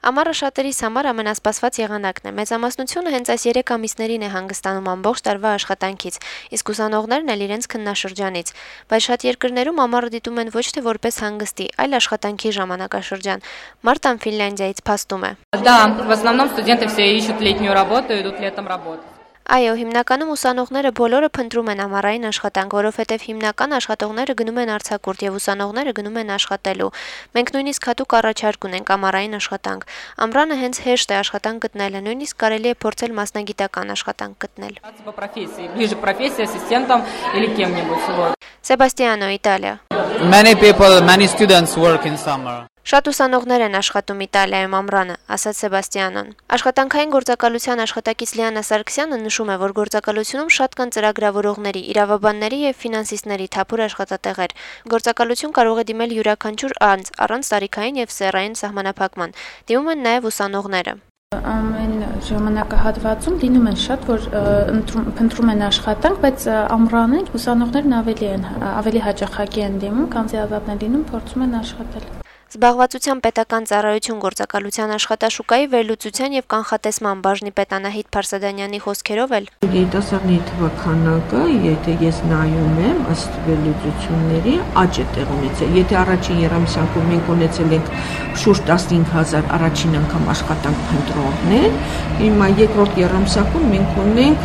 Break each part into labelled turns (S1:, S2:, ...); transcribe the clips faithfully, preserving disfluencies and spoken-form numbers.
S1: Ամառը շատերիս համար ամենասպասված եղանակն է։ Մեծամասնությունը հենց այս երեք ամիսներին է հանգստանում ամբողջ տարվա աշխատանքից, իսկ ուսանողներն էլ իրենց քննաշրջանից։ Բայց շատ երկրներում ամառը դիտում են ոչ թե որպես հանգստի, այլ աշխատանքի ժամանակաշրջան։ Մարտան Ֆինլանդիայից փաստում է։
S2: Да, в основном студенты все ищут летнюю работу, идут летом работать.
S1: Այո, հիմնականում ուսանողները բոլորը փնտրում են ամառային աշխատանք, որովհետև հիմնական աշխատողները գնում են արձակուրդ եւ ուսանողները գնում են աշխատելու։ Մենք нույնիսկ հատուկ առաջարկ ունենք ամառային աշխատանք։ Ամռանը հենց հեշտ է աշխատանք գտնելը, նույնիսկ կարելի է փորձել մասնագիտական աշխատանք գտնել։
S2: По профессии, ближе к профессии ассистентом или кем-нибудь. Вот.
S1: Սեբաստիանո, Իտալիա։
S3: Many people, many students work in summer.
S1: Շատ ուսանողներ են աշխատում Իտալիայում ամռանը, ասաց Սեբաստիանոն։ Աշխատանքային գործակալության աշխատակից Լիանա Սարգսյանը նշում է, որ գործակալությունում շատ կան ծրագրավորողների, իրավաբանների եւ ֆինանսիստների թափուր աշխատատեղեր։ Գործակալություն կարող է դիմել յուրաքանչյուր անձ, առանց տարիքային եւ սեռային սահմանափակման։ Դիմում են նաեւ ուսանողները։
S4: Ամեն ժամանակահատվածում լինում են շատ, որ փնտրում են աշխատանք, բայց ամռանը ուսանողներն ավելի են, ավելի հաճախակի են դիմում, քանզի ազատն են լինում, փորձում են աշխատել։
S1: Զբաղվածության պետական ծառայություն գործակալության աշխատաշուկայի վերլուծության եւ կանխատեսման բաժնի պետ Անահիտ Փարսադանյանի խոսքերով էլ
S5: երիտասարդների թվականակը, եթե ես նայում եմ ըստ վերլուծությունների, աճ է տեղ ունեցել։ Եթե առաջին երամսյակում մենք ունեցել ենք շուրջ տասնհինգ հազար առաջին անգամ աշխատանք փնտրողներ, հիմա երկրորդ երամսյակում մենք ունենք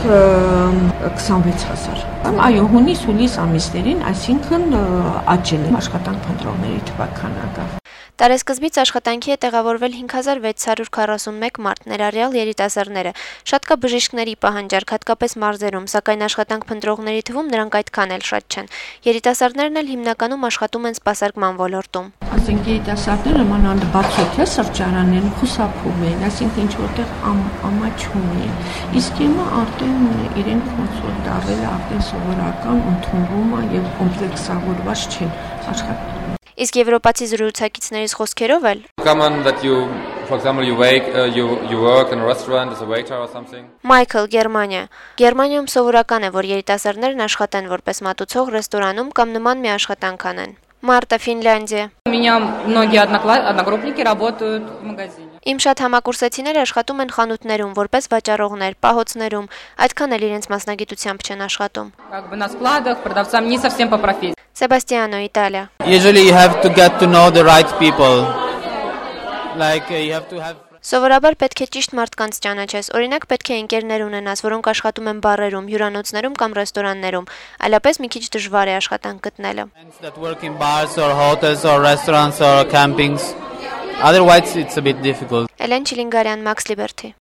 S5: քսանվեց հազար։ Այո, հունիս-հուլիս ամիսներին, այսինքն աճել է աշխատանք փնտրողների թվականակը։
S1: Տարեսկզբից աշխատանքի է տեղավորվել հինգ հազար վեց հարյուր քառասունմեկ մարդ, ներառյալ երիտասարդները։ Շատ կա բժիշկների պահանջարկ, հատկապես մարզերում, սակայն աշխատանք փնտրողների թվում նրանք այդքան էլ շատ չեն։ Երիտասարդներն էլ հիմնականում աշխատում են սպասարկման ոլորտում։
S5: Ասենք երիտասարդները մանավանդ բացօթյա սրճարաններում խուսափում են, այսինքն ինչ որտեղ ամաչում են։ Իսկ հիմա արդեն իրենք ոնց որ դառել է արդեն սովորական ընդունվում է եւ կոմպլեքսավորված չեն աշխատում։
S1: Իսկ եվրոպացի զրուցակիցներից խոսքերով էլ
S6: Common that you, for example, you wake, uh, you you work in a restaurant as a waiter or something.
S1: Michael, Գերմանիա։ Գերմանիայում սովորական է, որ երիտասարդներն աշխատեն որպես մատուցող ռեստորանում կամ նման մի աշխատանք անեն։ Մարտա, Ֆինլանդիա։
S2: У меня многие одногруппники работают в магазине.
S1: Իմ շատ համակուրսեցիները աշխատում են խանութներում, որպես վաճառողներ, պահոցներում, այդքան էլ իրենց մասնագիտությամբ չեն աշխատում։
S2: Как бы на складах, продавцам не совсем по профессии.
S1: Սեբաստիանո, Իտալիա։
S3: Usually you have to get to know the right people. Like uh, you have to have
S1: Սովորաբար պետք է ճիշտ մարդկանց ճանաչես, օրինակ պետք է ընկերներ ունենաս, որոնք աշխատում են բարերում, հյուրանոցներում կամ ռեստորաններում, այլապես մի քիչ դժվար է աշխատանք գտնելը։
S3: friends that work in bars or hotels or restaurants or campings. Otherwise it's a bit difficult.
S1: Էլեն Չիլինգարյան, Max Liberty։